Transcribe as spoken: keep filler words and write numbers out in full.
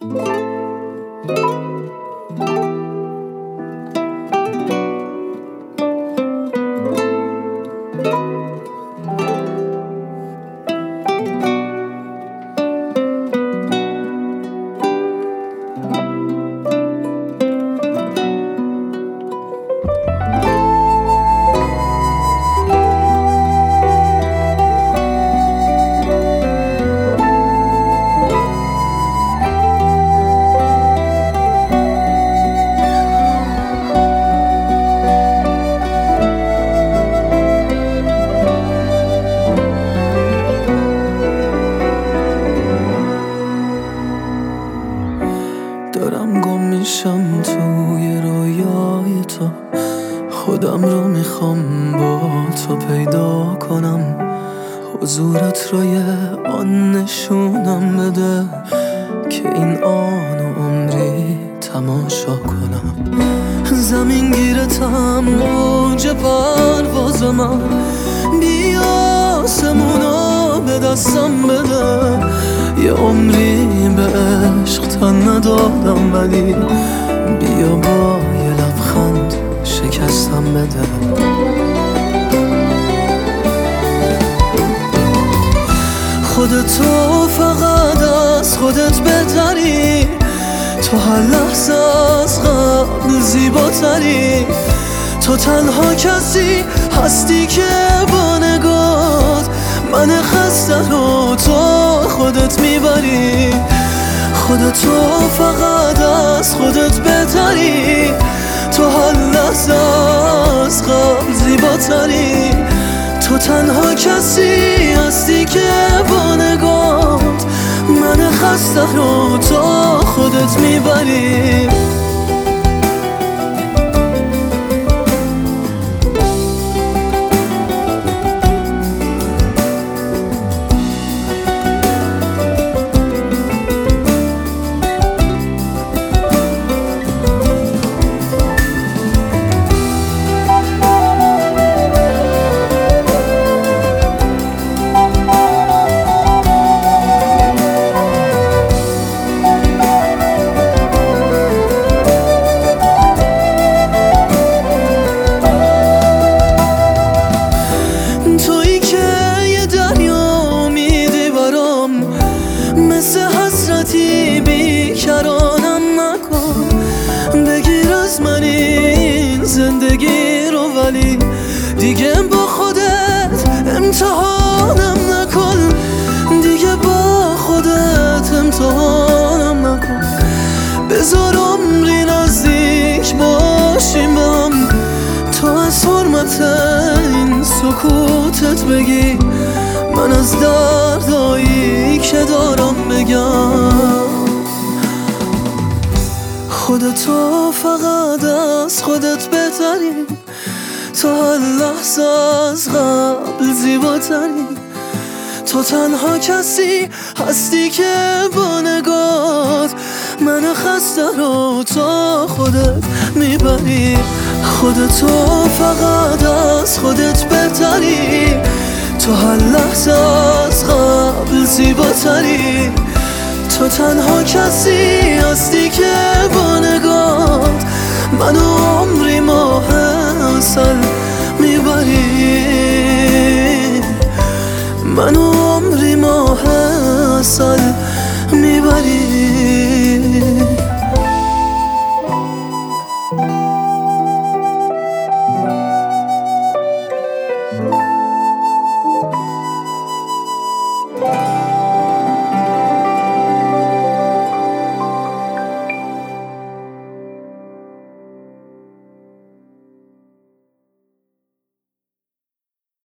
دارم گم میشم توی رویای تو، خودم رو میخوام با تو پیدا کنم، حضورت رو یه آن نشونم بده که این آن و عمری تماشا کنم. زمین گیرتم موج پرواز من، بیا آسمونو به دستم بده، یه عمری به عشق تن ندادم ولی بیا با یه لبخند شکستم بده. خودتو فقط از خودت بهتری، تو هر لحظه از قبل زیباتری، تو تنها کسی هستی که با نگات من خسته رو تو خودت میبری. خودتو فقط از خودت بهتری، تو هر لحظه از قبل زیباتری، تو تنها کسی هستی که با نگات من خسته رو تو خودت میبری. بیکرانم نکن، بگیر از من این زندگی رو ولی دیگه با خودت امتحانم نکن، دیگه با خودت امتحانم نکن. بذار عمری نزدیک باشیم به هم، تو از حرمت این سکوتت بگی، من از دردایی که دارم بگم. خودتو فقط از خودت بهتری، تو هر لحظه از قبل زیباتری، تو تنها کسی هستی که با نگات من خسته رو تو خودت میبری. خودتو فقط از خودت بهتری، تو هر لحظه از قبل زیباتری، تو تنها کسی هستی که با نگات منو عمری ماه عسل میبری، منو عمری ماه عسل